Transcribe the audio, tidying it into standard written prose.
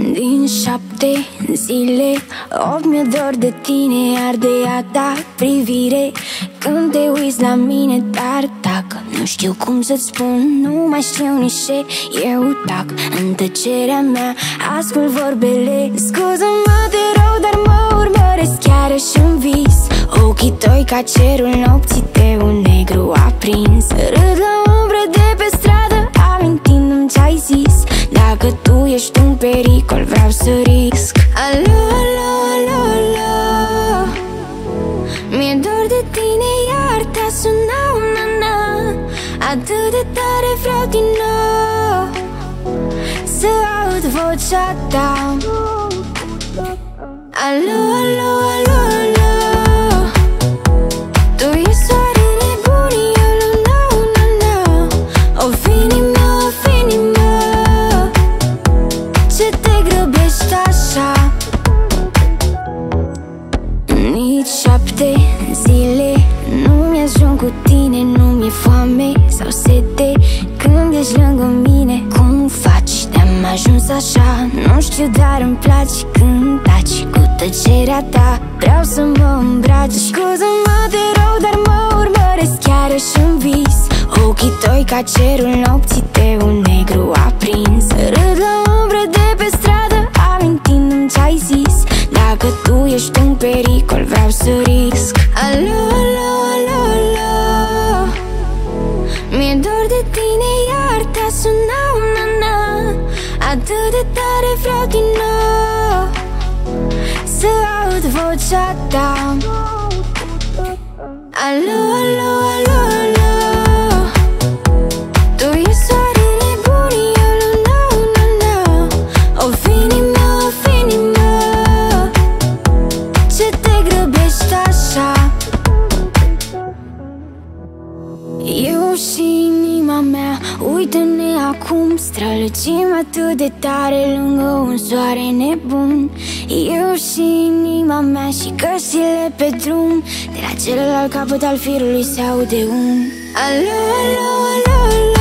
Din 7 zile 8 mi-e dor de tine, arde a ta privire când te uiți la mine. Dar dacă nu știu cum să-ți spun, nu mai știu nici ce, eu tac în tăcerea mea, ascult vorbele. Scuză-mă, te rog, dar mă urmăresc chiar și-n vis. Ochii tăi ca cerul nopții de un negru aprins. Râd la umbră de pe stradă, amintindu-mi ce-ai zis. Dacă tu ești un pericol, vreau să risc. Alo, alo, alo, alo, mi-e dor de tine, iar te-a sunat una, na. Atât de tare vreau din nou să aud vocea ta. Alo, alo, alo, alo, tu e soare nebun, eu luna, una, na. O finimă, o finimă, ce te grăbești așa? Nici 7 zile nu mi-ajung cu tine, nu mi-e foame sau sete când ești lângă mine. Cum faci de-am ajuns așa? Nu știu, dar îmi place când taci cu tăcerea ta. Vreau să mă îmbraci. Scuză-mă, te rog, dar mă urmăresc chiar și-n vis. Ochii tăi ca cerul nopții de un negru aprins. Râd la umbră de pe stradă, amintindu-mi ce-ai zis. Dacă tu ești un pericol, vreau să risc. Alo, alo, alo, alo, mi-e dor de tine, iar te-a sunat una, na. Atât de tare vreau din nou să aud vocea ta. Alo, alo, alo, alo, tu e soare nebun, eu luna, una, na. O finimă, o finimă, ce te grăbești așa? Eu și inima mea, uite-ne acum, strălucim atât de tare lângă un soare nebun. Eu și inima mea și căștile pe drum, de la celălalt capăt al firului se aude un alo, alo, alo, alo.